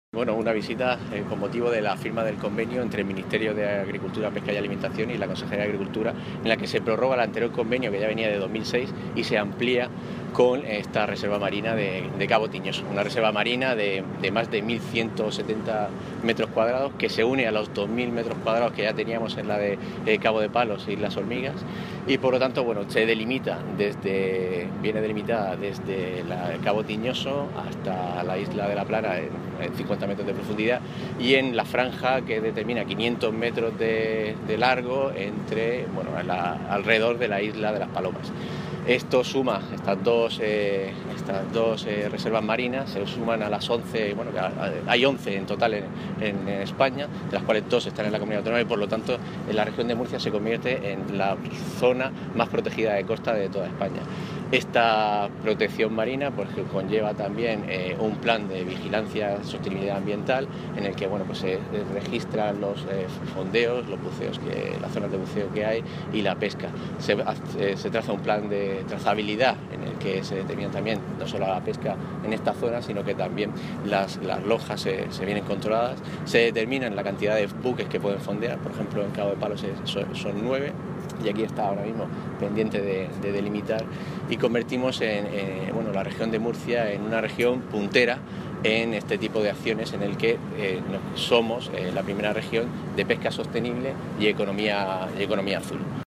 Bueno, una visita con motivo de la firma del convenio entre el Ministerio de Agricultura, Pesca y Alimentación y la Consejería de Agricultura, en la que se prorroga el anterior convenio que ya venía de 2006 y se amplía con esta reserva marina de Cabo Tiñoso, una reserva marina de más de 1.170 metros cuadrados que se une a los 2.000 metros cuadrados que ya teníamos en la de Cabo de Palos e Islas Hormigas y por lo tanto, bueno, viene delimitada desde Cabo Tiñoso hasta la isla de La Plana en 50 metros de profundidad y en la franja que determina 500 metros de largo alrededor de la isla de las Palomas. Esto suma, estas dos reservas marinas, se suman a las 11, hay 11 en total en España, de las cuales 2 están en la comunidad autónoma y por lo tanto en la región de Murcia se convierte en la zona más protegida de costa de toda España. Esta protección marina conlleva también un plan de vigilancia y sostenibilidad ambiental en el que se registran los fondeos, los buceos, las zonas de buceo que hay y la pesca. Se traza un plan de trazabilidad en el que se determina también no solo la pesca en esta zona, sino que también las lonjas se vienen controladas, se determinan la cantidad de buques que pueden fondear, por ejemplo en Cabo de Palos son 9 y aquí está ahora mismo pendiente de delimitar y convertimos la región de Murcia en una región puntera en este tipo de acciones en el que somos la primera región de pesca sostenible y economía azul.